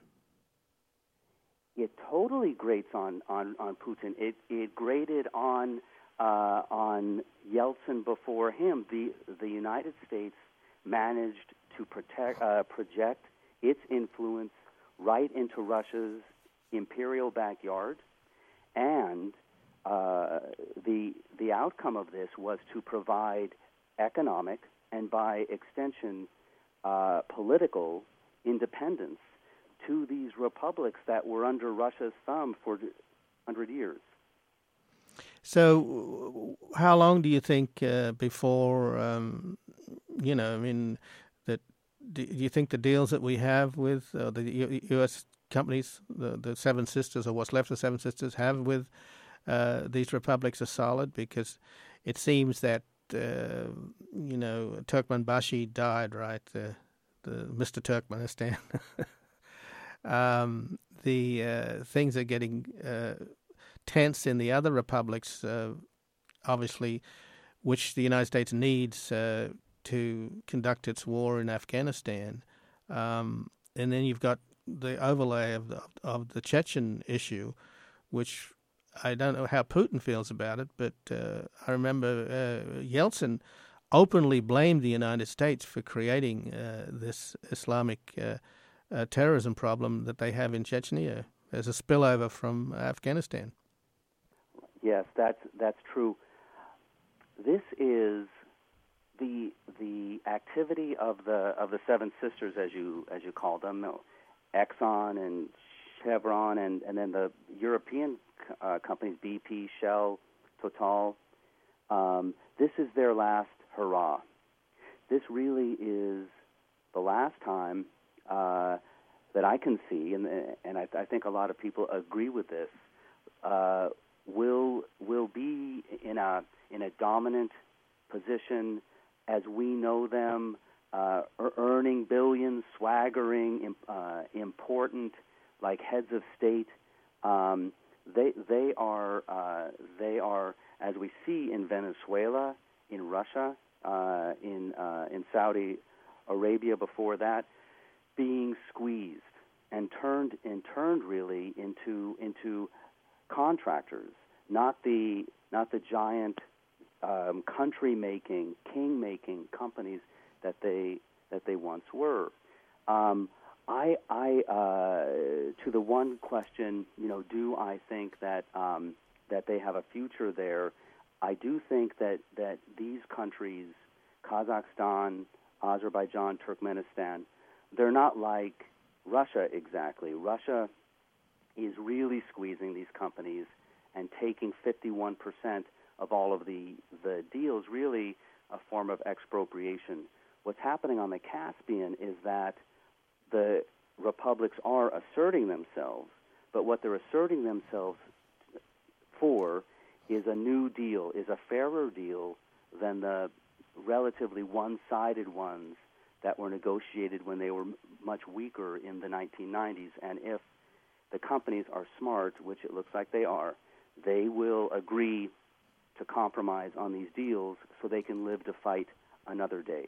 It totally grates on, on, on Putin. It it grated on uh, on Yeltsin before him. The the United States managed to protect uh, project its influence right into Russia's imperial backyard, and uh, the the outcome of this was to provide economic and, by extension, uh, political independence to these republics that were under Russia's thumb for one hundred years. So, how long do you think uh, before, um, you know, I mean, that do you think the deals that we have with uh, the U- U.S. companies, the, the Seven Sisters, or what's left of the Seven Sisters, have with uh, these republics are solid? Because it seems that, uh, you know, Turkmenbashi died, right? The, the Mister Turkmenistan. um, the uh, things are getting uh, tense in the other republics, uh, obviously, which the United States needs uh, to conduct its war in Afghanistan. Um, and then you've got the overlay of the, of the Chechen issue, which I don't know how Putin feels about it, but uh, I remember uh, Yeltsin openly blamed the United States for creating uh, this Islamic uh, uh, terrorism problem that they have in Chechnya as a spillover from Afghanistan. Yes, that's that's true. This is the the activity of the of the Seven Sisters, as you as you call them, Exxon and Chevron, and, and then the European uh, companies, B P, Shell, Total. Um, this is their last hurrah. This really is the last time uh, that I can see, and and I, I think a lot of people agree with this. Uh, will will be in a in a dominant position as we know them, uh, earning billions, swaggering, uh, important, like heads of state. Um, they they are uh, they are, as we see in Venezuela, in Russia, uh, in uh, in Saudi Arabia before that, being squeezed and turned and turned really into into contractors, not the not the giant um, country-making, king-making companies that they that they once were. Um, I, I uh, to the one question, you know, do I think that um, that they have a future there? I do think that that these countries, Kazakhstan, Azerbaijan, Turkmenistan, they're not like Russia, exactly. Russia is really squeezing these companies and taking fifty-one percent of all of the, the deals, really a form of expropriation. What's happening on the Caspian is that the republics are asserting themselves, but what they're asserting themselves for is a new deal, is a fairer deal than the relatively one-sided ones that were negotiated when they were much weaker in the nineteen nineties. And if the companies are smart, which it looks like they are, they will agree to compromise on these deals so they can live to fight another day.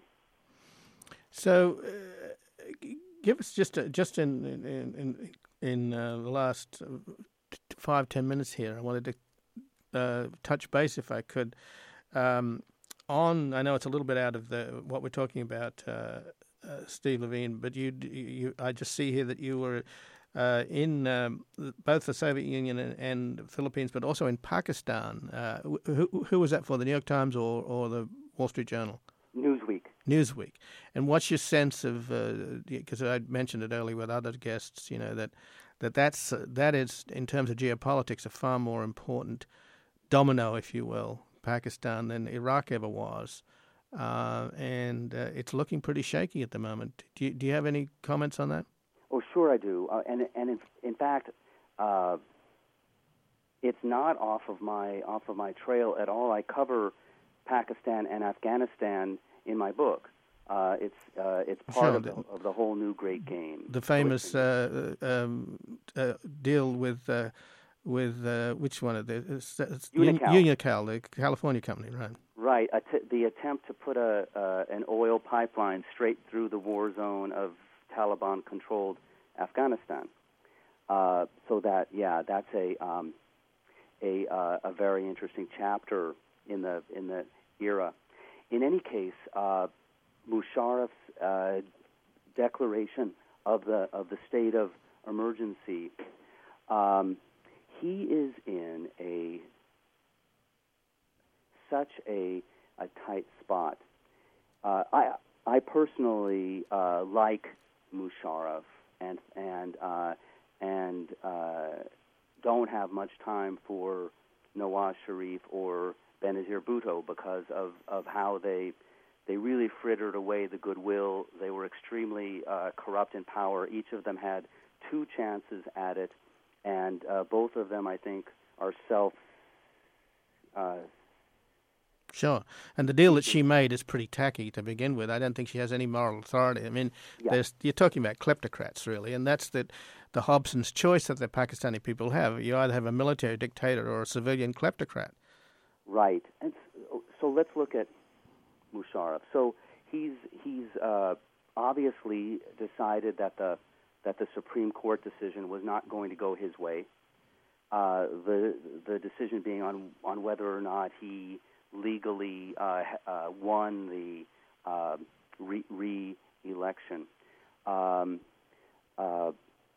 So, uh, give us just a, just in in in, in uh, the last five ten minutes here. I wanted to uh, touch base, if I could, um, on. I know it's a little bit out of the what we're talking about, uh, uh, Steve Levine, but you you I just see here that you were. Uh, in um, both the Soviet Union and, and the Philippines, but also in Pakistan. Uh, who, who was that for, the New York Times or, or the Wall Street Journal? Newsweek. Newsweek. And what's your sense of, because uh, I mentioned it earlier with other guests, you know, that, that that's, uh, that is, in terms of geopolitics, a far more important domino, if you will, Pakistan, than Iraq ever was. Uh, and uh, it's looking pretty shaky at the moment. Do you, do you have any comments on that? Oh, sure I do, uh, and and in, in fact, uh, it's not off of my off of my trail at all. I cover Pakistan and Afghanistan in my book. Uh, it's uh, it's part sure. of, the, of the whole new great game. The famous uh, um, uh, deal with uh, with uh, which one of the uh, Unical. Unical, the California company, right? Right. Att- the attempt to put a uh, an oil pipeline straight through the war zone of Taliban-controlled Afghanistan. Uh, so that, yeah, that's a um, a uh, a very interesting chapter in the in the era. In any case, uh, Musharraf's uh, declaration of the of the state of emergency. Um, he is in a such a a tight spot. Uh, I I personally uh, like Musharraf and and uh, and uh, don't have much time for Nawaz Sharif or Benazir Bhutto because of, of how they they really frittered away the goodwill. They were extremely uh, corrupt in power. Each of them had two chances at it, and uh, both of them, I think, are self. Uh, Sure. And the deal that she made is pretty tacky to begin with. I don't think she has any moral authority. I mean, yeah. there's, you're talking about kleptocrats, really, and that's the, the Hobson's choice that the Pakistani people have. You either have a military dictator or a civilian kleptocrat. Right. And so, so let's look at Musharraf. So he's he's uh, obviously decided that the that the Supreme Court decision was not going to go his way. Uh, the the decision being on on whether or not he legally uh, uh, won the uh, re- re-election. Um, uh,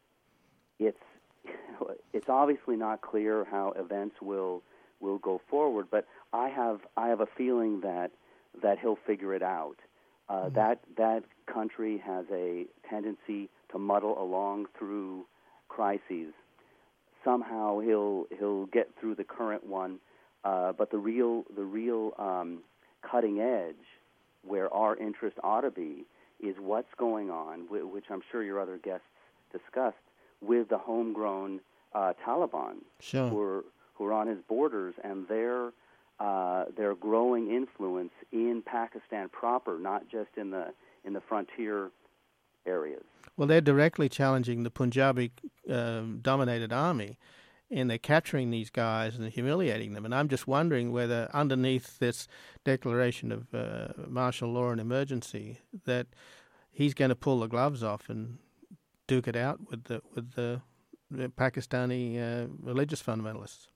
it's it's obviously not clear how events will will go forward, but I have I have a feeling that that he'll figure it out. Uh, mm-hmm. That that country has a tendency to muddle along through crises. Somehow he'll he'll get through the current one. Uh, but the real, the real um, cutting edge, where our interest ought to be, is what's going on, which I'm sure your other guests discussed, with the homegrown uh, Taliban, sure. who are who are on his borders, and their uh, their growing influence in Pakistan proper, not just in the in the frontier areas. Well, they're directly challenging the Punjabi-dominated um, army. And they're capturing these guys and humiliating them. And I'm just wondering whether underneath this declaration of uh, martial law and emergency that he's going to pull the gloves off and duke it out with the with the, the Pakistani uh, religious fundamentalists.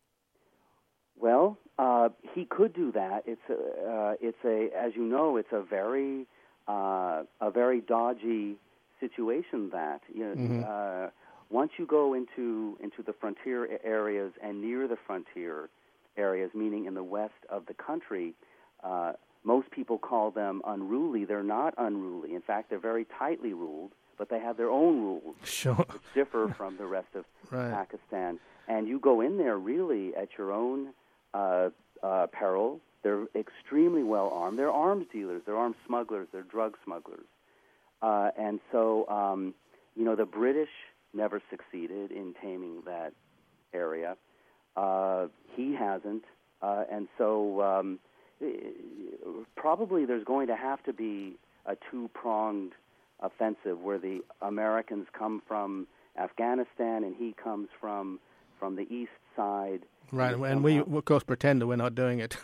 Well, uh, he could do that. It's a, uh, it's a, as you know, it's a very uh, a very dodgy situation. That you know. Mm-hmm. Uh, Once you go into into the frontier areas and near the frontier areas, meaning in the west of the country, uh, most people call them unruly. They're not unruly. In fact, they're very tightly ruled, but they have their own rules, Sure. which differ from the rest of Right. Pakistan. And you go in there really at your own uh, uh, peril. They're extremely well armed. They're arms dealers. They're arms smugglers. They're drug smugglers. Uh, and so, um, you know, the British never succeeded in taming that area. Uh, he hasn't. Uh, and so um, probably there's going to have to be a two-pronged offensive where the Americans come from Afghanistan and he comes from from the east side. Right, and we, of course, pretend that we're not doing it.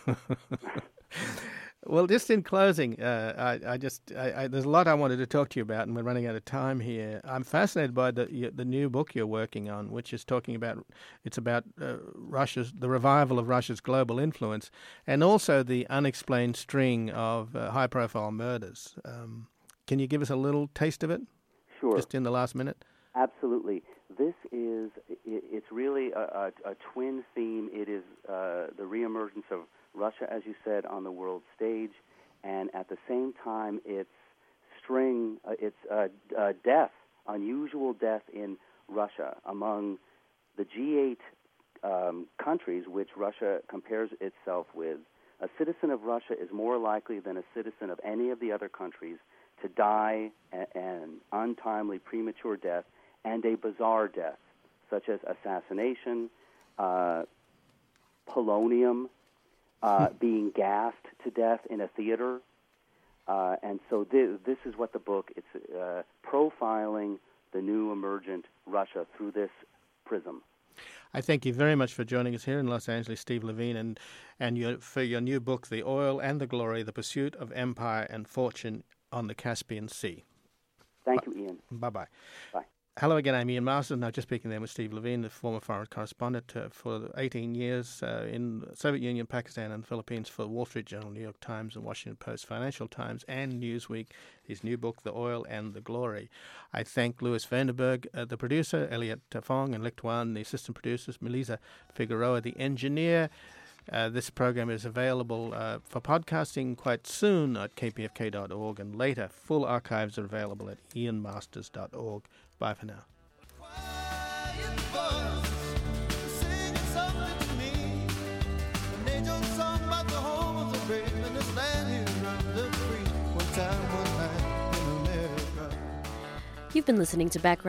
Well, just in closing, uh, I, I just I, I, there's a lot I wanted to talk to you about, and we're running out of time here. I'm fascinated by the the new book you're working on, which is talking about it's about uh, Russia's the revival of Russia's global influence, and also the unexplained string of uh, high-profile murders. Um, can you give us a little taste of it? Sure. Just in the last minute. Absolutely. This is, it, it's really a, a, a twin theme. It is uh, the reemergence of Russia, as you said, on the world stage, and at the same time, it's string, uh, it's uh, uh, death, unusual death in Russia among the G eight um, countries which Russia compares itself with. A citizen of Russia is more likely than a citizen of any of the other countries to die a- an untimely, premature death, and a bizarre death, such as assassination, uh, polonium, uh, being gassed to death in a theater. Uh, and so th- this is what the book, it's uh, profiling the new emergent Russia through this prism. I thank you very much for joining us here in Los Angeles, Steve Levine, and, and your, for your new book, The Oil and the Glory, The Pursuit of Empire and Fortune on the Caspian Sea. Thank you, Ian. Bye-bye. Bye. Hello again, I'm Ian Masters. Now just speaking there with Steve Levine, the former foreign correspondent uh, for eighteen years uh, in Soviet Union, Pakistan, and the Philippines for Wall Street Journal, New York Times, and Washington Post, Financial Times, and Newsweek. His new book, The Oil and the Glory. I thank Louis Vandenberg, uh, the producer, Elliot Fong and Lick Tuan, the assistant producers, Melissa Figueroa, the engineer. Uh, this program is available uh, for podcasting quite soon at k p f k dot org, and later full archives are available at ian masters dot org. Bye for now. You've been listening to Background